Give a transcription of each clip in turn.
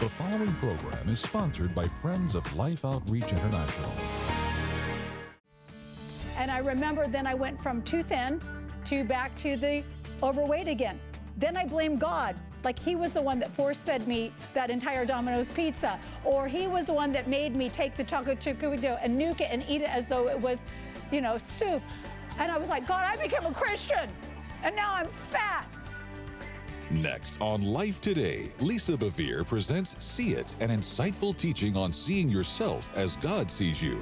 The following program is sponsored by Friends of Life Outreach International. And I remember then I went from too thin to back to the overweight again. Then I blamed God, like he was the one that force-fed me that entire Domino's pizza, or he was the one that made me take the chocolate chip cookie dough and nuke it and eat it as though it was, soup. And I was like, God, I became a Christian, and now I'm fat. Next on Life Today, Lisa Bevere presents See It, an insightful teaching on seeing yourself as God sees you.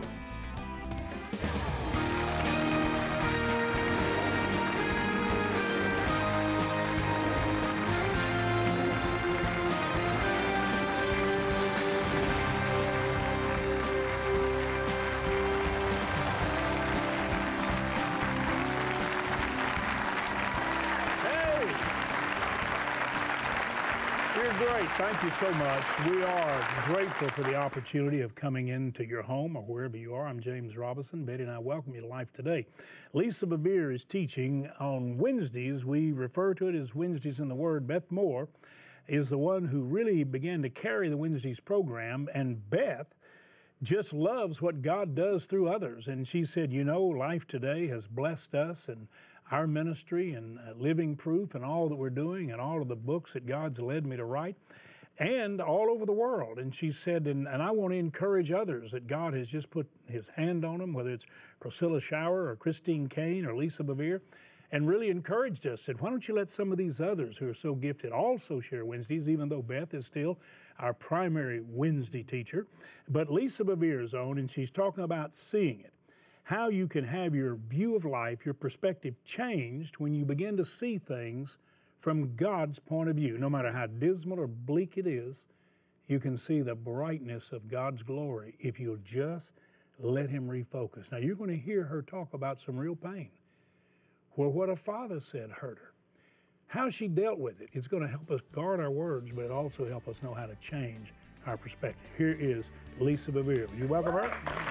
Great. Thank you so much. We are grateful for the opportunity of coming into your home or wherever you are. I'm James Robinson. Betty and I welcome you to Life Today. Lisa Bevere is teaching on Wednesdays. We refer to it as Wednesdays in the Word. Beth Moore is the one who really began to carry the Wednesdays program, and Beth just loves what God does through others. And she said, Life Today has blessed us and our ministry and Living Proof and all that we're doing and all of the books that God's led me to write and all over the world. And she said, and I want to encourage others that God has just put his hand on them, whether it's Priscilla Shower or Christine Kane or Lisa Bevere, and really encouraged us. Said, why don't you let some of these others who are so gifted also share Wednesdays, even though Beth is still our primary Wednesday teacher. But Lisa Bevere's on, and she's talking about seeing it. How you can have your view of life, your perspective changed when you begin to see things from God's point of view. No matter how dismal or bleak it is, you can see the brightness of God's glory if you'll just let him refocus. Now, you're going to hear her talk about some real pain, where what a father said hurt her. How she dealt with it. It's going to help us guard our words, but it also help us know how to change our perspective. Here is Lisa Bevere. Would you welcome her?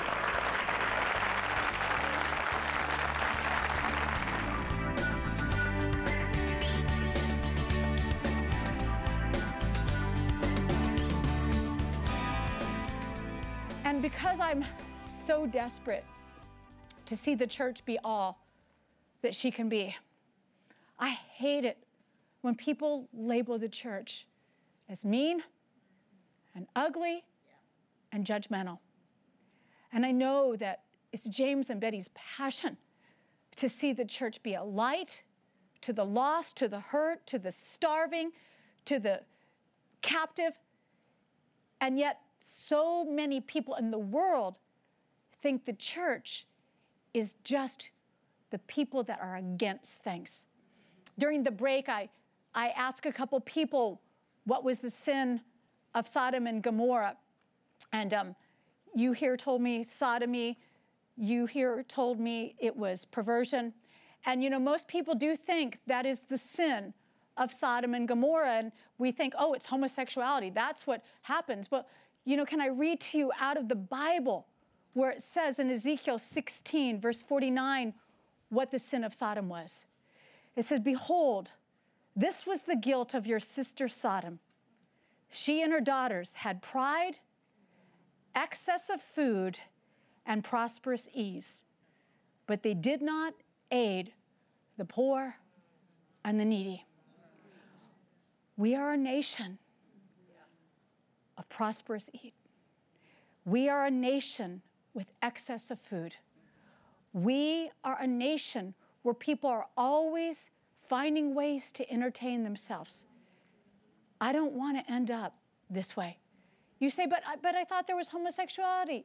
And because I'm so desperate to see the church be all that she can be, I hate it when people label the church as mean and ugly and judgmental. And I know that it's James and Betty's passion to see the church be a light to the lost, to the hurt, to the starving, to the captive. And yet so many people in the world think the church is just the people that are against things. During the break, I asked a couple people what was the sin of Sodom and Gomorrah. And you here told me sodomy. You here told me it was perversion. And most people do think that is the sin of Sodom and Gomorrah. And we think, oh, it's homosexuality. That's what happens. But can I read to you out of the Bible where it says in Ezekiel 16, verse 49, what the sin of Sodom was? It says, behold, this was the guilt of your sister Sodom. She and her daughters had pride, excess of food, and prosperous ease, but they did not aid the poor and the needy. We are a nation of prosperous ease. We are a nation with excess of food. We are a nation where people are always finding ways to entertain themselves. I don't want to end up this way. You say, but I thought there was homosexuality.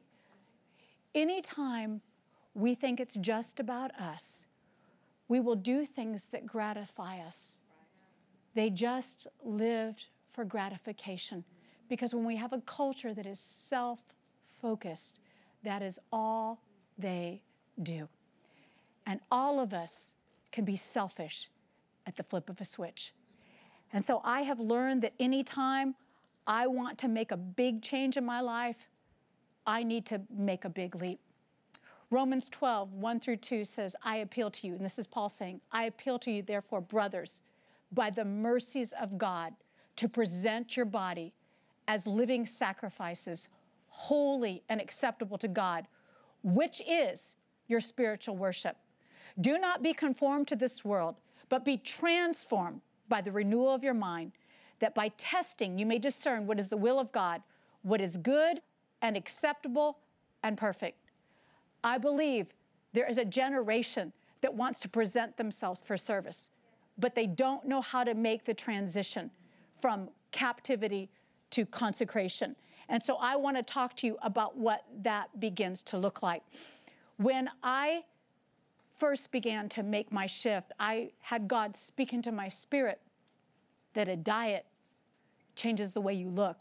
Anytime we think it's just about us, we will do things that gratify us. They just lived for gratification. Because when we have a culture that is self-focused, that is all they do. And all of us can be selfish at the flip of a switch. And so I have learned that anytime I want to make a big change in my life, I need to make a big leap. Romans 12, 1 through 2 says, I appeal to you, and this is Paul saying, I appeal to you, therefore, brothers, by the mercies of God, to present your body as living sacrifices, holy and acceptable to God, which is your spiritual worship. Do not be conformed to this world, but be transformed by the renewal of your mind, that by testing you may discern what is the will of God, what is good and acceptable and perfect. I believe there is a generation that wants to present themselves for service, but they don't know how to make the transition from captivity to consecration. And so I want to talk to you about what that begins to look like. When I first began to make my shift, I had God speak into my spirit that a diet changes the way you look,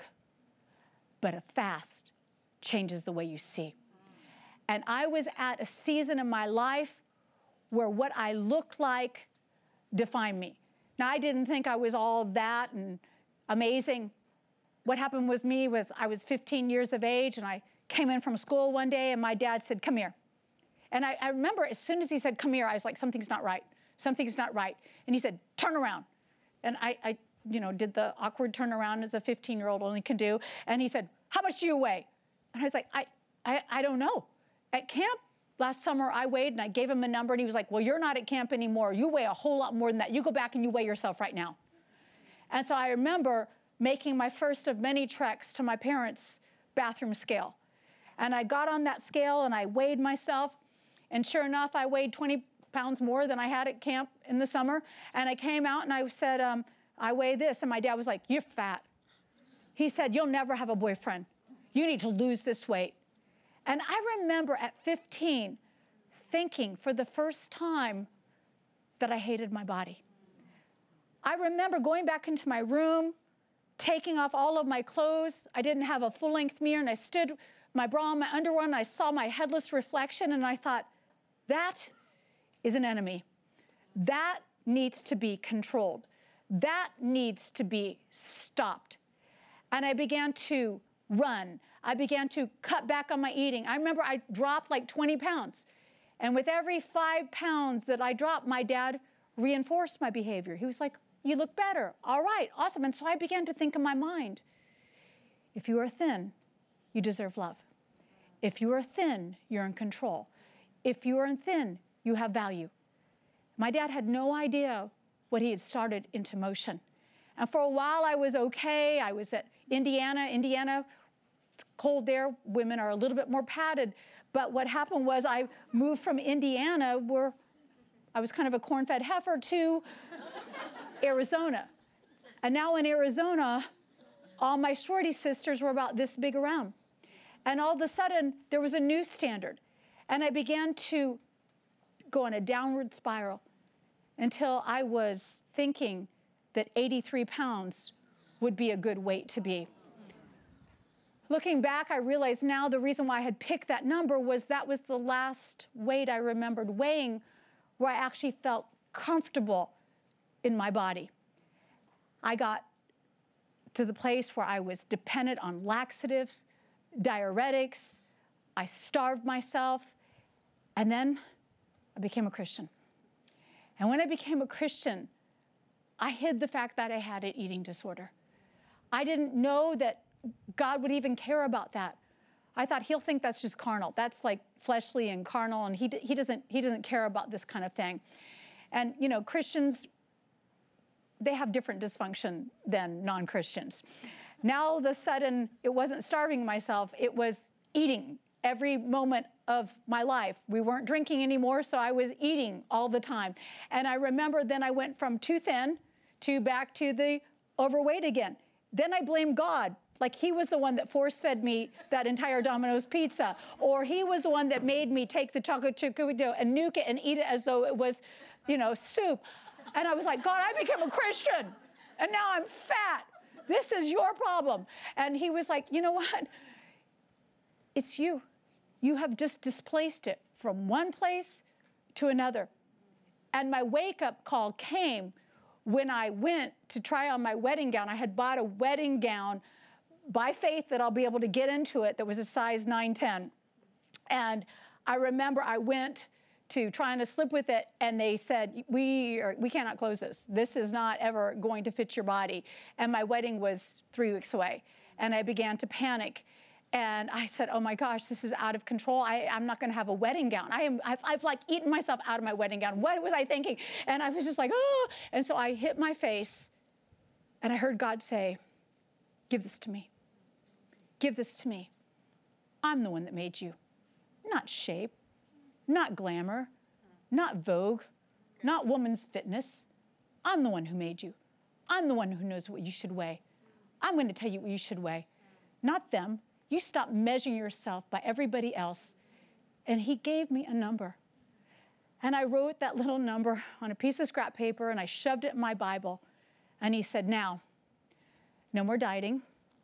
but a fast changes the way you see. And I was at a season in my life where what I looked like defined me. Now, I didn't think I was all of that and amazing. What happened with me was I was 15 years of age, and I came in from school one day, and my dad said, "Come here." And I remember as soon as he said, "Come here," I was like, something's not right. Something's not right. And he said, "Turn around." And I did the awkward turnaround as a 15-year-old only can do. And he said, "How much do you weigh?" And I was like, I don't know. At camp last summer, I weighed, and I gave him a number, and he was like, "Well, you're not at camp anymore. You weigh a whole lot more than that. You go back and you weigh yourself right now." And so I remember making my first of many treks to my parents' bathroom scale. And I got on that scale, and I weighed myself. And sure enough, I weighed 20 pounds more than I had at camp in the summer. And I came out, and I said, I weigh this. And my dad was like, "You're fat." He said, "You'll never have a boyfriend. You need to lose this weight." And I remember at 15 thinking for the first time that I hated my body. I remember going back into my room, taking off all of my clothes. I didn't have a full-length mirror, and I stood my bra and my underwear, and I saw my headless reflection, and I thought, that is an enemy. That needs to be controlled. That needs to be stopped. And I began to run. I began to cut back on my eating. I remember I dropped like 20 pounds. And with every 5 pounds that I dropped, my dad reinforced my behavior. He was like, "You look better. All right, awesome." And so I began to think in my mind, if you are thin, you deserve love. If you are thin, you're in control. If you are thin, you have value. My dad had no idea what he had started into motion. And for a while I was okay. I was at Indiana. It's cold there. Women are a little bit more padded. But what happened was I moved from Indiana, where I was kind of a corn-fed heifer, to Arizona. And now in Arizona, all my shorty sisters were about this big around. And all of a sudden, there was a new standard. And I began to go on a downward spiral until I was thinking that 83 pounds would be a good weight to be. Looking back, I realize now the reason why I had picked that number was that was the last weight I remembered weighing where I actually felt comfortable in my body. I got to the place where I was dependent on laxatives, diuretics. I starved myself. And then I became a Christian. And when I became a Christian, I hid the fact that I had an eating disorder. I didn't know that God would even care about that. I thought he'll think that's just carnal. That's like fleshly and carnal, and he doesn't care about this kind of thing. And Christians, they have different dysfunction than non-Christians. Now all of a sudden, it wasn't starving myself, it was eating every moment of my life. We weren't drinking anymore, so I was eating all the time. And I remember then I went from too thin to back to the overweight again. Then I blamed God, like he was the one that force-fed me that entire Domino's pizza, or he was the one that made me take the chocolate chip cookie dough and nuke it and eat it as though it was, soup. And I was like, "God, I became a Christian, and now I'm fat. This is your problem." And he was like, "You know what? It's you. You have just displaced it from one place to another." And my wake-up call came when I went to try on my wedding gown. I had bought a wedding gown by faith that I'll be able to get into it that was a size 9-10. And I remember I went to trying to slip with it, and they said, we cannot close this. This is not ever going to fit your body. And my wedding was 3 weeks away. and I began to panic. And I said, oh my gosh, this is out of control. I'm not going to have a wedding gown. I've like eaten myself out of my wedding gown. What was I thinking? And I was just like, oh. And so I hit my face, and I heard God say, give this to me. Give this to me. I'm the one that made you. Not shape, not glamour, not Vogue, not Woman's Fitness. I'm the one who made you. I'm the one who knows what you should weigh. I'm going to tell you what you should weigh, not them. You stop measuring yourself by everybody else. And he gave me a number. And I wrote that little number on a piece of scrap paper, and I shoved it in my Bible. And he said, now, no more dieting,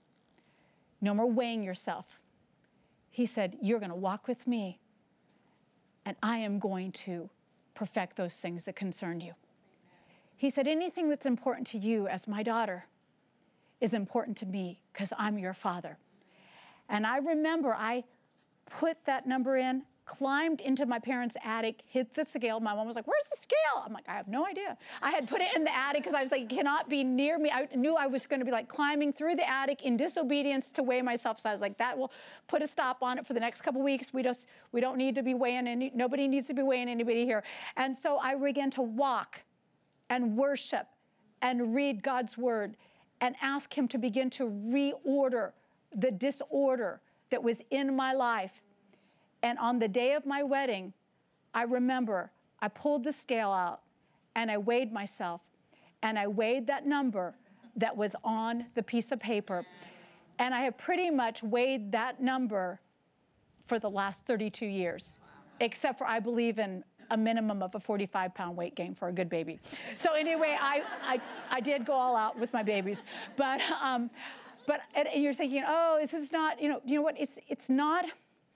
no more weighing yourself. He said, you're going to walk with me, and I am going to perfect those things that concern you. He said, anything that's important to you as my daughter is important to me because I'm your father. And I remember I put that number in, climbed into my parents' attic, hit the scale. My mom was like, where's the scale? I'm like, I have no idea. I had put it in the attic because I was like, it cannot be near me. I knew I was going to be like climbing through the attic in disobedience to weigh myself. So I was like, that will put a stop on it for the next couple of weeks. We don't need to be weighing nobody needs to be weighing anybody here. And so I began to walk and worship and read God's word and ask him to begin to reorder the disorder that was in my life. And on the day of my wedding, I remember I pulled the scale out and I weighed myself, and I weighed that number that was on the piece of paper. And I have pretty much weighed that number for the last 32 years, except for I believe in a minimum of a 45-pound weight gain for a good baby. So anyway, I did go all out with my babies. But and you're thinking, oh, this is not, you know what? It's not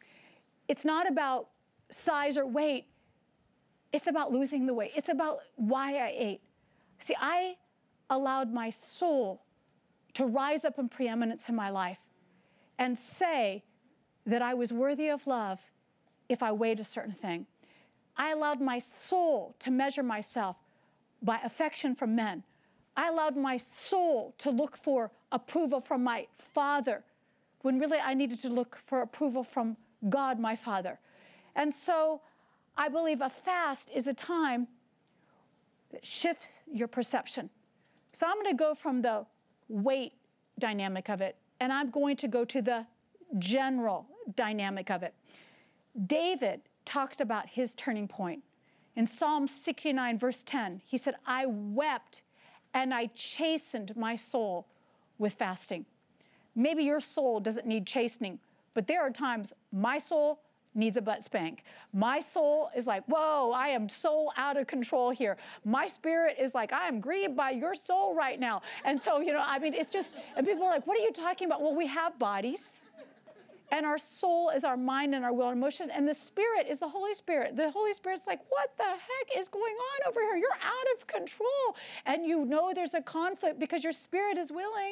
about size or weight. It's about losing the weight. It's about why I ate. See, I allowed my soul to rise up in preeminence in my life and say that I was worthy of love if I weighed a certain thing. I allowed my soul to measure myself by affection from men. I allowed my soul to look for approval from my Father, when really I needed to look for approval from God, my Father. And so I believe a fast is a time that shifts your perception. So I'm going to go from the weight dynamic of it, and I'm going to go to the general dynamic of it. David talked about his turning point. In Psalm 69, verse 10, he said, I wept and I chastened my soul with fasting. Maybe your soul doesn't need chastening, but there are times my soul needs a butt spank. My soul is like, whoa, I am so out of control here. My spirit is like, I am grieved by your soul right now. And so, it's just, and people are like, what are you talking about? Well, we have bodies. And our soul is our mind and our will and emotion. And the Spirit is the Holy Spirit. The Holy Spirit's like, what the heck is going on over here? You're out of control. And you know there's a conflict because your spirit is willing.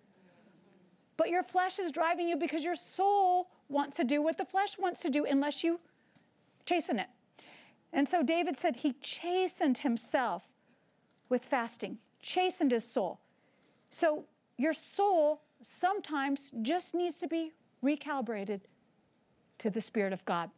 But your flesh is driving you because your soul wants to do what the flesh wants to do unless you chasten it. And so David said he chastened himself with fasting, chastened his soul. So your soul sometimes just needs to be recalibrated to the Spirit of God.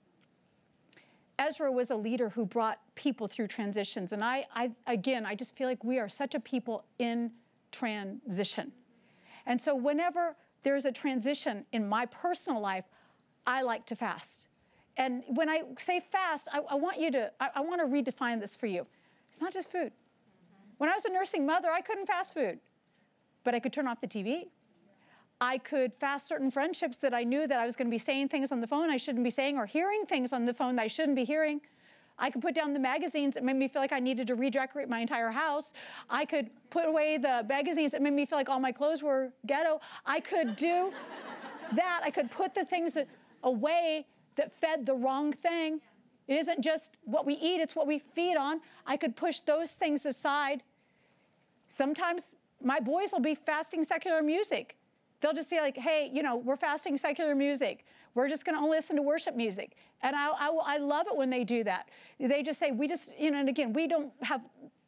Ezra was a leader who brought people through transitions. And I just feel like we are such a people in transition. And so whenever there's a transition in my personal life, I like to fast. And when I say fast, I want to redefine this for you. It's not just food. When I was a nursing mother, I couldn't fast food, but I could turn off the TV. I could fast certain friendships that I knew that I was going to be saying things on the phone I shouldn't be saying, or hearing things on the phone that I shouldn't be hearing. I could put down the magazines that made me feel like I needed to redecorate my entire house. I could put away the magazines that made me feel like all my clothes were ghetto. I could do that. I could put the things away that fed the wrong thing. It isn't just what we eat, it's what we feed on. I could push those things aside. Sometimes my boys will be fasting secular music. They'll just say like, hey, we're fasting secular music. We're just going to listen to worship music. And I love it when they do that. They just say, and again, we don't have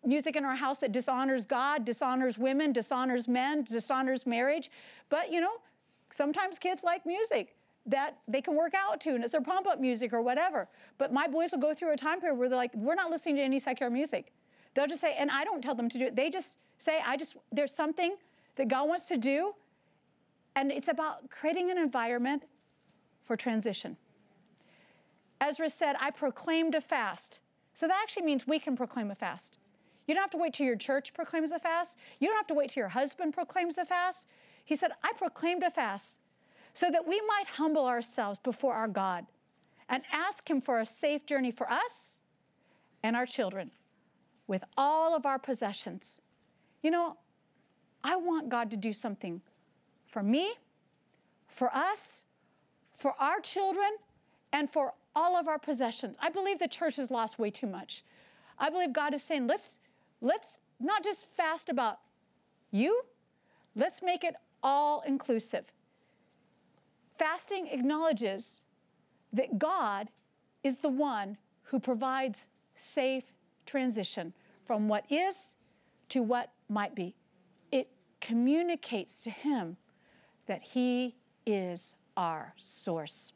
music in our house that dishonors God, dishonors women, dishonors men, dishonors marriage. But, you know, sometimes kids like music that they can work out to, and it's their pump-up music or whatever. But my boys will go through a time period where they're like, we're not listening to any secular music. They'll just say, and I don't tell them to do it. They just say, there's something that God wants to do, and it's about creating an environment for transition. Ezra said, I proclaimed a fast. So that actually means we can proclaim a fast. You don't have to wait till your church proclaims a fast. You don't have to wait till your husband proclaims a fast. He said, I proclaimed a fast so that we might humble ourselves before our God and ask him for a safe journey for us and our children with all of our possessions. You know, I want God to do something for me, for us, for our children, and for all of our possessions. I believe the church has lost way too much. I believe God is saying, let's not just fast about you, let's make it all inclusive. Fasting acknowledges that God is the one who provides safe transition from what is to what might be. It communicates to him that he is our source.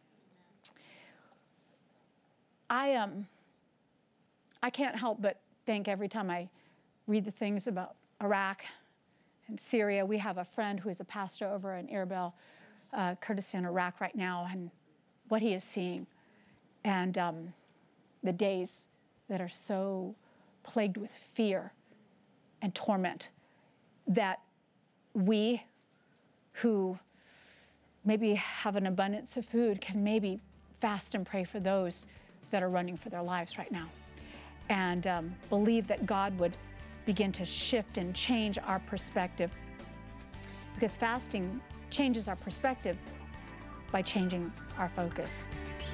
I can't help but think every time I read the things about Iraq and Syria. We have a friend who is a pastor over in Erbil, Kurdistan, Iraq right now, and what he is seeing, and the days that are so plagued with fear and torment that we who maybe have an abundance of food can maybe fast and pray for those that are running for their lives right now, and believe that God would begin to shift and change our perspective, because fasting changes our perspective by changing our focus.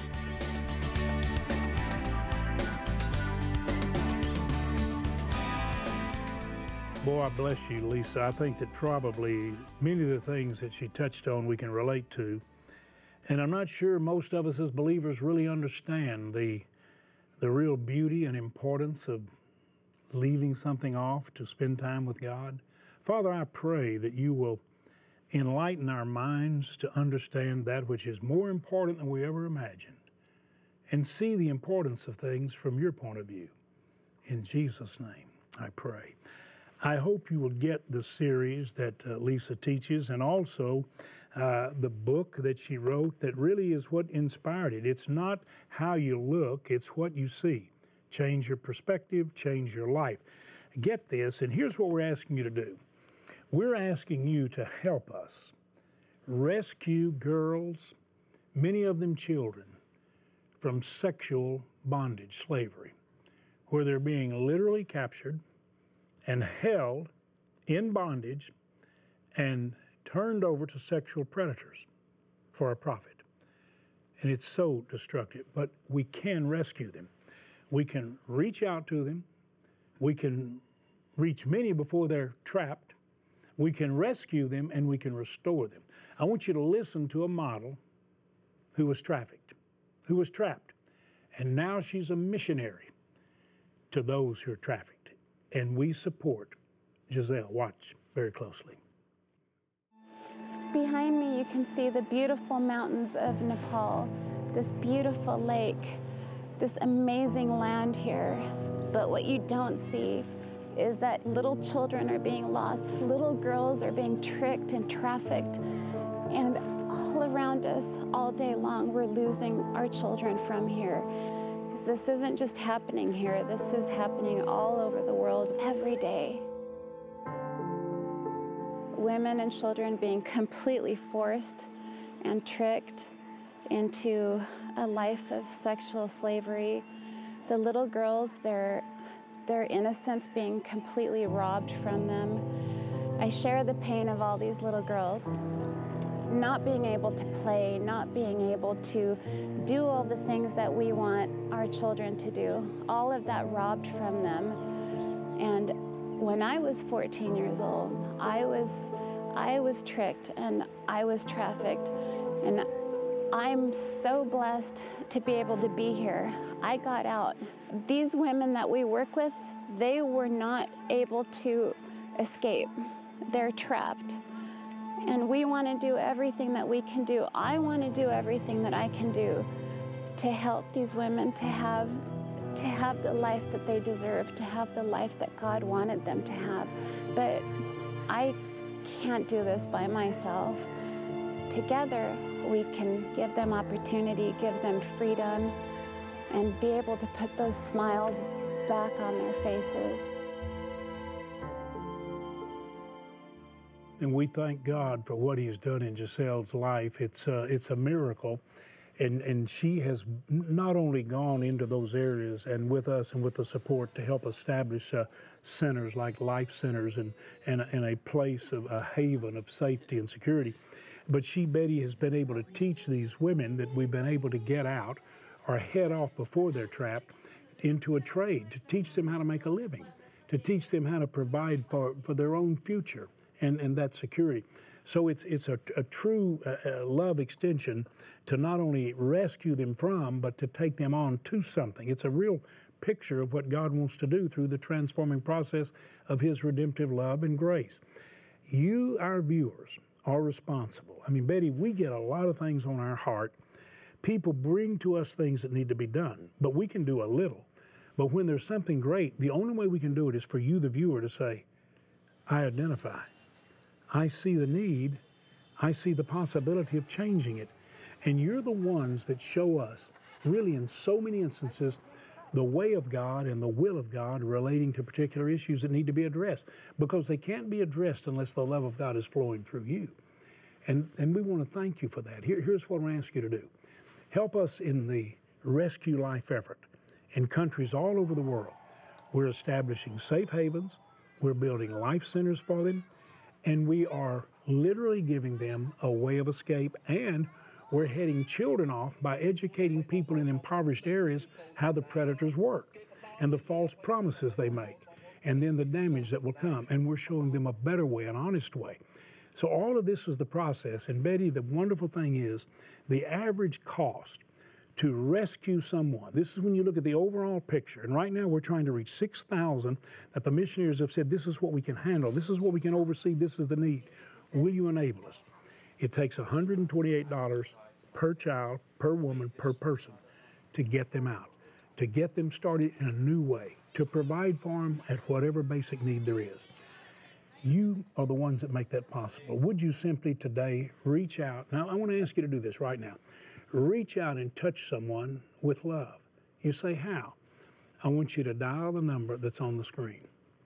Boy, I bless you, Lisa. I think that probably many of the things that she touched on we can relate to. And I'm not sure most of us as believers really understand the real beauty and importance of leaving something off to spend time with God. Father, I pray that you will enlighten our minds to understand that which is more important than we ever imagined, and see the importance of things from your point of view. In Jesus' name, I pray. I hope you will get the series that Lisa teaches, and also the book that she wrote that really is what inspired it. It's not how you look, it's what you see. Change your perspective, change your life. Get this, and here's what we're asking you to do. We're asking you to help us rescue girls, many of them children, from sexual bondage, slavery, where they're being literally captured and held in bondage and turned over to sexual predators for a profit. And it's so destructive, but we can rescue them. We can reach out to them. We can reach many before they're trapped. We can rescue them, and we can restore them. I want you to listen to a model who was trafficked, who was trapped, and now she's a missionary to those who are trafficked. And we support Giselle. Watch very closely. Behind me, you can see the beautiful mountains of Nepal, this beautiful lake, this amazing land here. But what you don't see is that little children are being lost, little girls are being tricked and trafficked, and all around us, all day long, we're losing our children from here. Because this isn't just happening here, this is happening all over the world every day. Women and children being completely forced and tricked into a life of sexual slavery. The little girls, their innocence being completely robbed from them. I share the pain of all these little girls, not being able to play, not being able to do all the things that we want our children to do, all of that robbed from them. And when I was 14 years old, I was tricked and I was trafficked, and I'm so blessed to be able to be here. I got out. These women that we work with, they were not able to escape. They're trapped. And we want to do everything that we can do. I want to do everything that I can do to help these women to have the life that they deserve, to have the life that God wanted them to have. But I can't do this by myself. Together, we can give them opportunity, give them freedom, and be able to put those smiles back on their faces. And we thank God for what He's done in Giselle's life. It's a miracle. And she has not only gone into those areas and with us and with the support to help establish centers like life centers and a place of a haven of safety and security, but Betty has been able to teach these women that we've been able to get out or head off before they're trapped into a trade, to teach them how to make a living, to teach them how to provide for their own future and that security. So it's a true love extension to not only rescue them from, but to take them on to something. It's a real picture of what God wants to do through the transforming process of His redemptive love and grace. You, our viewers, are responsible. I mean, Betty, we get a lot of things on our heart. People bring to us things that need to be done, but we can do a little. But when there's something great, the only way we can do it is for you, the viewer, to say, I identify. I see the need. I see the possibility of changing it. And you're the ones that show us, really in so many instances, the way of God and the will of God relating to particular issues that need to be addressed, because they can't be addressed unless the love of God is flowing through you. And we want to thank you for that. Here's what I want to ask you to do. Help us in the rescue life effort in countries all over the world. We're establishing safe havens. We're building life centers for them. And we are literally giving them a way of escape, and we're heading children off by educating people in impoverished areas how the predators work and the false promises they make, and then the damage that will come. And we're showing them a better way, an honest way. So all of this is the process. And Betty, the wonderful thing is the average cost to rescue someone. This is when you look at the overall picture. And right now we're trying to reach 6,000 that the missionaries have said, this is what we can handle. This is what we can oversee. This is the need. Will you enable us? It takes $128 per child, per woman, per person to get them out, to get them started in a new way, to provide for them at whatever basic need there is. You are the ones that make that possible. Would you simply today reach out? Now, I want to ask you to do this right now. Reach out and touch someone with love. You say, how? I want you to dial the number that's on the screen.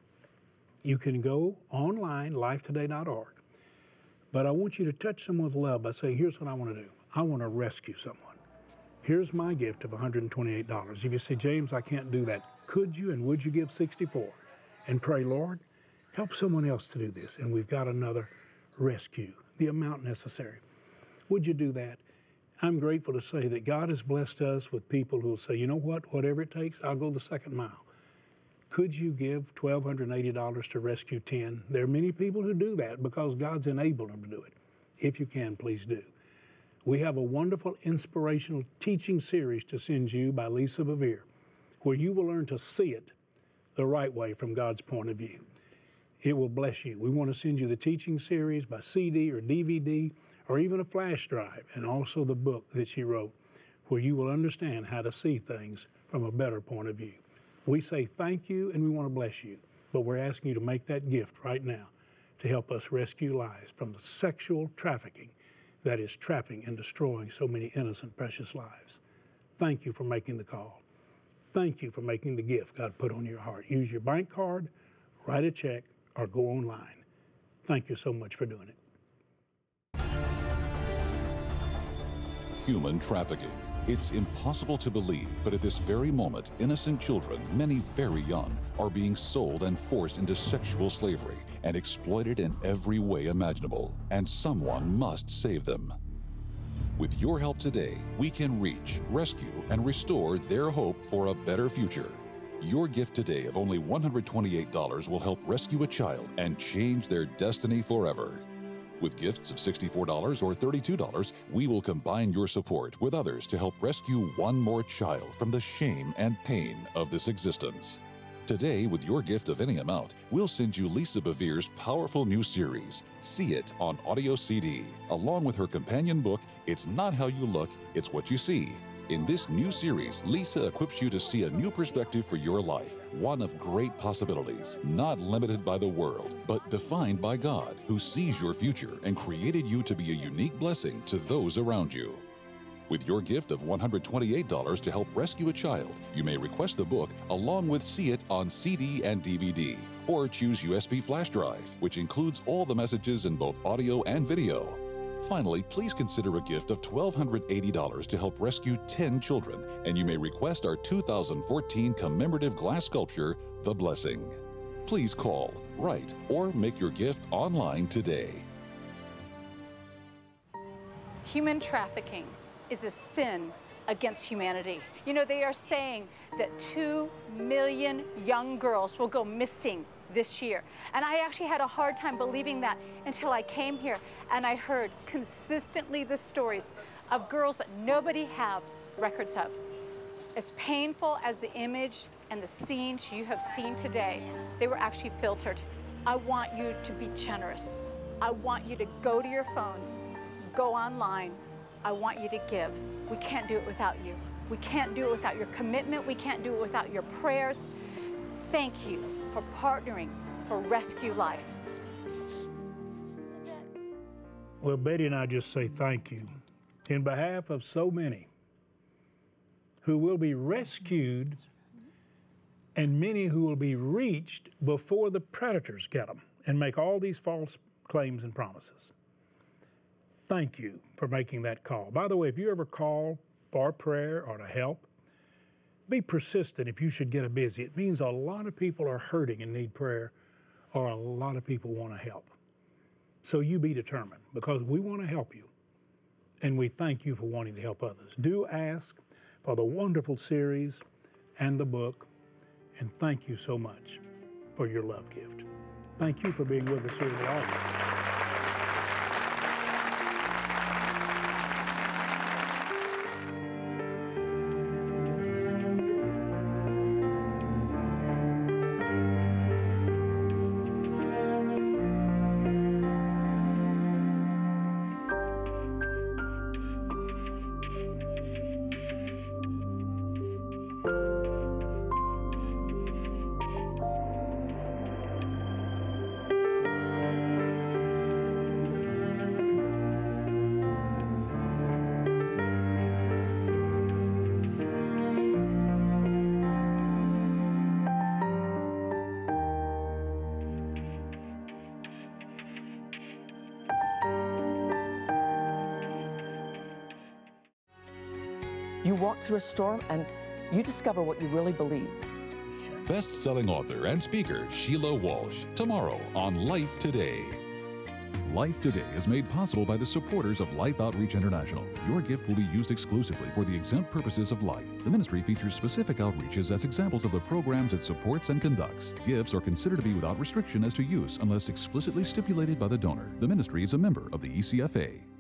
You can go online, lifetoday.org, but I want you to touch someone with love by saying, here's what I want to do. I want to rescue someone. Here's my gift of $128. If you say, James, I can't do that, could you and would you give $64? And pray, Lord, help someone else to do this, and we've got another rescue, the amount necessary. Would you do that? I'm grateful to say that God has blessed us with people who will say, you know what, whatever it takes, I'll go the second mile. Could you give $1,280 to rescue 10? There are many people who do that because God's enabled them to do it. If you can, please do. We have a wonderful inspirational teaching series to send you by Lisa Bevere, where you will learn to see it the right way from God's point of view. It will bless you. We want to send you the teaching series by CD or DVD or even a flash drive, and also the book that she wrote, where you will understand how to see things from a better point of view. We say thank you and we want to bless you, but we're asking you to make that gift right now to help us rescue lives from the sexual trafficking that is trapping and destroying so many innocent, precious lives. Thank you for making the call. Thank you for making the gift God put on your heart. Use your bank card, write a check, or go online. Thank you so much for doing it. Human trafficking. It's impossible to believe, but at this very moment, innocent children, many very young, are being sold and forced into sexual slavery and exploited in every way imaginable. And someone must save them. With your help today, we can reach, rescue, and restore their hope for a better future. Your gift today of only $128 will help rescue a child and change their destiny forever. With gifts of $64 or $32, we will combine your support with others to help rescue one more child from the shame and pain of this existence. Today, with your gift of any amount, we'll send you Lisa Bevere's powerful new series, See It, on audio CD, along with her companion book, It's Not How You Look, It's What You See. In this new series, Lisa equips you to see a new perspective for your life, one of great possibilities, not limited by the world, but defined by God, who sees your future and created you to be a unique blessing to those around you. With your gift of $128 to help rescue a child, you may request the book along with See It on CD and DVD, or choose USB flash drive, which includes all the messages in both audio and video. Finally, please consider a gift of $1,280 to help rescue 10 children, and you may request our 2014 commemorative glass sculpture, The Blessing. Please call, write, or make your gift online today. Human trafficking is a sin against humanity. You know, they are saying that 2 million young girls will go missing this year. And I actually had a hard time believing that until I came here and I heard consistently the stories of girls that nobody have records of. As painful as the image and the scenes you have seen today, they were actually filtered. I want you to be generous. I want you to go to your phones, go online. I want you to give. We can't do it without you. We can't do it without your commitment. We can't do it without your prayers. Thank you for partnering for Rescue Life. Well, Betty and I just say thank you in behalf of so many who will be rescued and many who will be reached before the predators get them and make all these false claims and promises. Thank you for making that call. By the way, if you ever call for prayer or to help, be persistent if you should get a busy. It means a lot of people are hurting and need prayer, or a lot of people want to help. So you be determined, because we want to help you, and we thank you for wanting to help others. Do ask for the wonderful series and the book, and thank you so much for your love gift. Thank you for being with us here in the audience. You walk through a storm and you discover what you really believe. Best-selling author and speaker Sheila Walsh, tomorrow on Life Today. Life Today is made possible by the supporters of Life Outreach International. Your gift will be used exclusively for the exempt purposes of life. The ministry features specific outreaches as examples of the programs it supports and conducts. Gifts are considered to be without restriction as to use unless explicitly stipulated by the donor. The ministry is a member of the ECFA.